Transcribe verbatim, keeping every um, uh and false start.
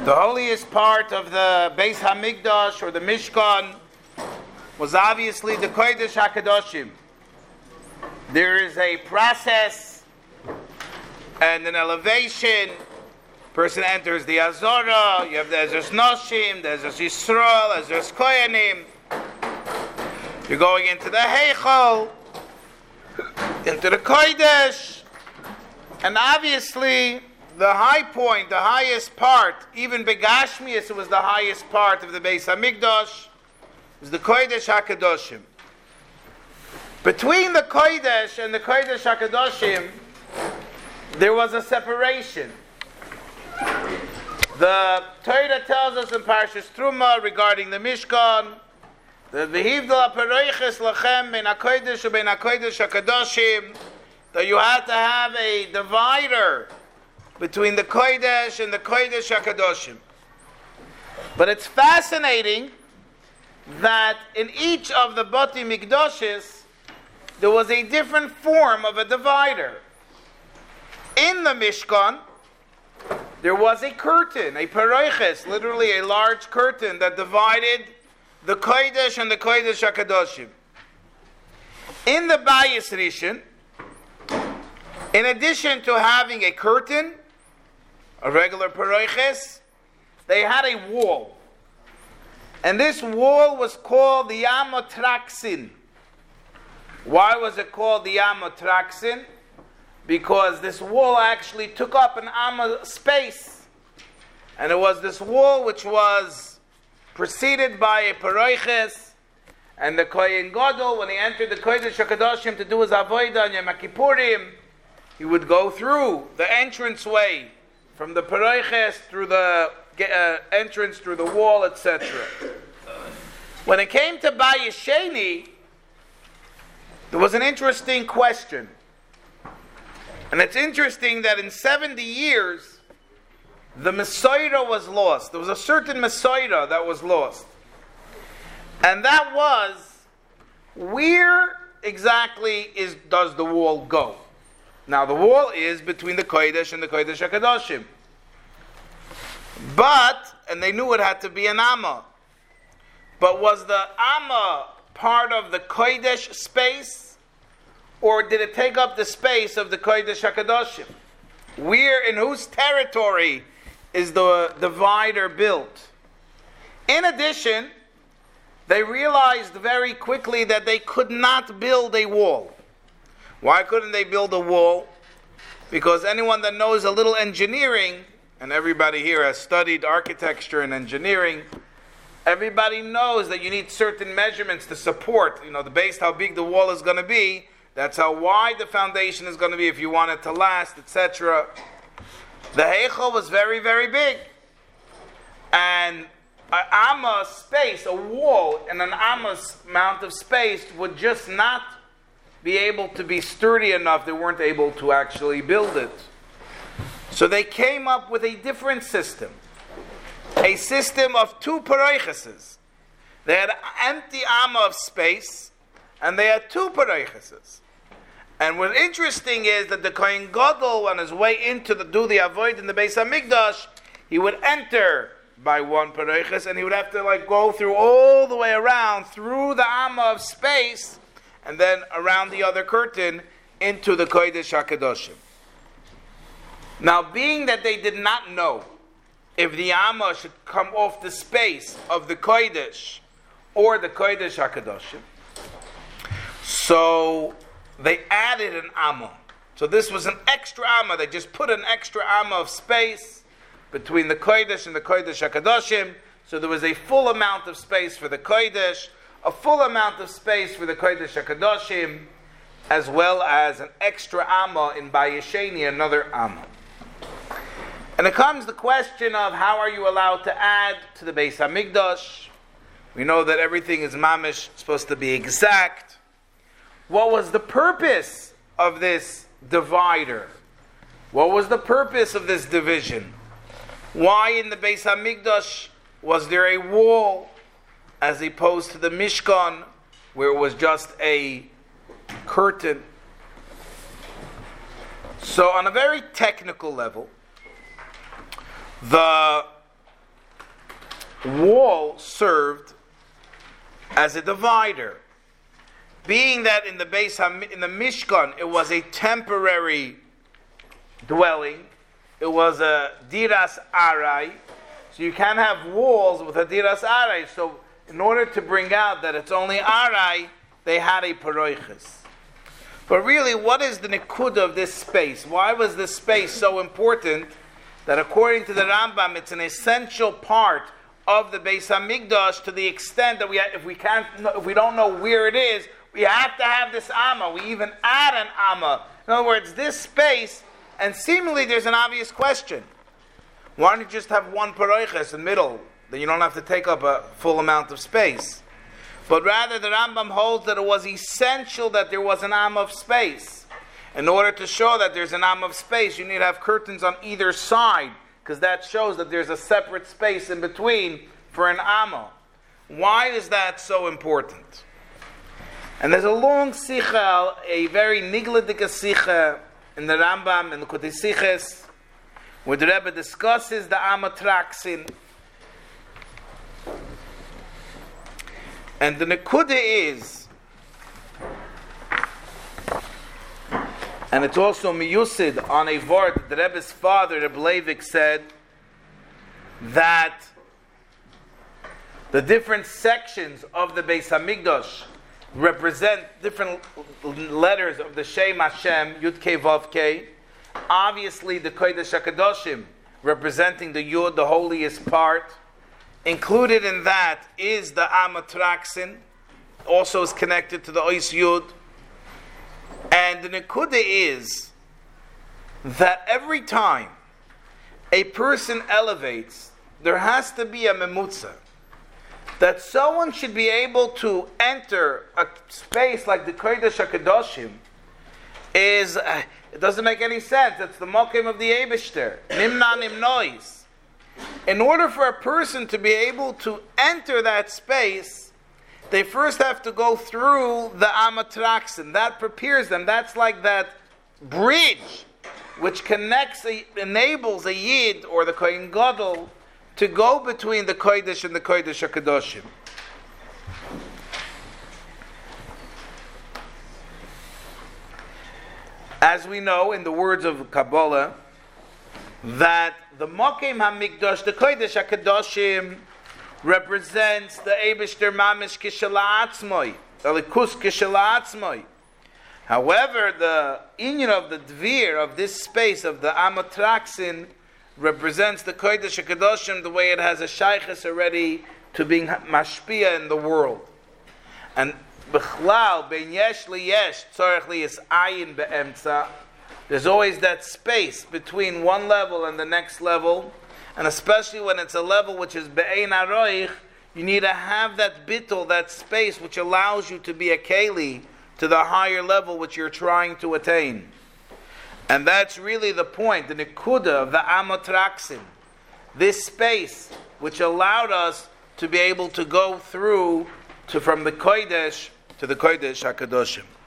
The holiest part of the Beis Hamikdash or the Mishkan was obviously the Kodesh HaKadoshim. There is a process and an elevation. Person enters the Azorah, you have the Ezras Noshim, the Ezras Yisrael, Ezras Koyanim. You're going into the Heichal, into the Kodesh, and obviously the high point, the highest part, even Begashmias, it was the highest part of the Beis Hamikdash, was the Kodesh HaKadoshim. Between the Kodesh and the Kodesh HaKadoshim, there was a separation. The Torah tells us in Parshas Truma regarding the Mishkan, the V'hivdal HaPareiches Lachem Ben HaKodesh u'Ben HaKodesh HaKadoshim, that you had to have a divider between the Kodesh and the Kodesh HaKadoshim. But it's fascinating that in each of the Bati Mikdoshes, there was a different form of a divider. In the Mishkan, there was a curtain, a pareiches, literally a large curtain that divided the Kodesh and the Kodesh HaKadoshim. In the Bayis Rishon, in addition to having a curtain, a regular pareiches, they had a wall. And this wall was called the Yamotraxin. Why was it called the Yamotraxin? Because this wall actually took up an amma space. And it was this wall which was preceded by a pareiches. And the Kohen Gadol, when he entered the Kodesh HaKadoshim to do his avodah on Yom Kippurim, he would go through the entranceway from the pareiches through the uh, entrance through the wall, et cetera. When it came to Bayis Sheni, there was an interesting question. And it's interesting that in seventy years, the Mesorah was lost. There was a certain Mesorah that was lost. And that was, where exactly is does the wall go? Now, the wall is between the Kodesh and the Kodesh HaKadoshim. But, and they knew it had to be an Amma. But was the Amma part of the Kodesh space? Or did it take up the space of the Kodesh HaKadoshim? Where, in whose territory is the divider built? In addition, they realized very quickly that they could not build a wall. Why couldn't they build a wall? Because anyone that knows a little engineering, and everybody here has studied architecture and engineering, everybody knows that you need certain measurements to support, you know, the base, how big the wall is going to be. That's how wide the foundation is going to be if you want it to last, et cetera. The Heichal was very, very big. And an amma space, a wall, and an amma's amount of space would just not be able to be sturdy enough. They weren't able to actually build it. So they came up with a different system. A system of two pareicheses. They had an empty amma of space, and they had two pareicheses. And what's interesting is that the Kohen Gadol, on his way into the do the avoid in the Beis Hamikdash, he would enter by one pareiches, and he would have to like go through all the way around through the amma of space, and then around the other curtain into the Kodesh HaKadoshim. Now, being that they did not know if the amma should come off the space of the Kodesh or the Kodesh HaKadoshim, so they added an amma. So this was an extra amma. They just put an extra amma of space between the Kodesh and the Kodesh HaKadoshim. So there was a full amount of space for the Kodesh, a full amount of space for the Kodesh HaKadoshim, as well as an extra amma in Bayis Sheni, another amma. And it comes the question of how are you allowed to add to the Beis Hamikdash? We know that everything is mamish, supposed to be exact. What was the purpose of this divider? What was the purpose of this division? Why in the Beis Hamikdash was there a wall as opposed to the Mishkan, where it was just a curtain? So on a very technical level, the wall served as a divider. Being that in the Beis Ham, in the Mishkan, it was a temporary dwelling, it was a diras arai, so you can't have walls with a diras arai. So in order to bring out that it's only arai, they had a paroiches. But really, what is the nekuda of this space? Why was this space so important that according to the Rambam, it's an essential part of the Beis Hamikdash to the extent that we, if we can't, if we don't know where it is, we have to have this amma. We even add an amma. In other words, this space, and seemingly there's an obvious question. Why don't you just have one paroiches in the middle? Then you don't have to take up a full amount of space. But rather, the Rambam holds that it was essential that there was an amma of space. In order to show that there's an amma of space, you need to have curtains on either side, because that shows that there's a separate space in between for an amma. Why is that so important? And there's a long sicha, a very nigladika sicha in the Rambam, in the Kutei Siches, where the Rebbe discusses the amma traksin. And the nekuda is, and it's also miyusid on a vart, the Rebbe's father, Rebbe Leivik, said that the different sections of the Beis Hamikdash represent different letters of the Shem Hashem, Yud Kei Vav Kei. Obviously, the Kodesh HaKadoshim, representing the Yud, the holiest part. Included in that is the Amatraksin, also is connected to the Ois Yud. And the Nekuda is that every time a person elevates, there has to be a memutza. That someone should be able to enter a space like the Kodesh HaKadoshim is, uh, it doesn't make any sense. It's the Mokim of the Eibishter. Nimna Nimnois. In order for a person to be able to enter that space, they first have to go through the Amatraksin. That prepares them. That's like that bridge which connects, a, enables a Yid or the Kohen Gadol to go between the Kodesh and the Kodesh HaKadoshim. As we know in the words of Kabbalah, that the Mokim HaMikdash, the Kodesh HaKadoshim, represents the Eibishter Mamish Kishala Atzmoi, the Likus Kishala Atzmoi. However, the inyan of the Dvir, of this space, of the Amatraksin, represents the Kodesh HaKadoshim the way it has a shaykhis already to being mashpia in the world. And B'chlal, Ben Yesh Li Yesh, Tzorech Li Yis Ayin Be'emtza, there's always that space between one level and the next level, and especially when it's a level which is Be'ein Aroich, you need to have that bittul, that space which allows you to be a keli to the higher level which you're trying to attain. And that's really the point, the nekuda of the Amatraksin, this space which allowed us to be able to go through to from the Kodesh to the Kodesh HaKadoshim.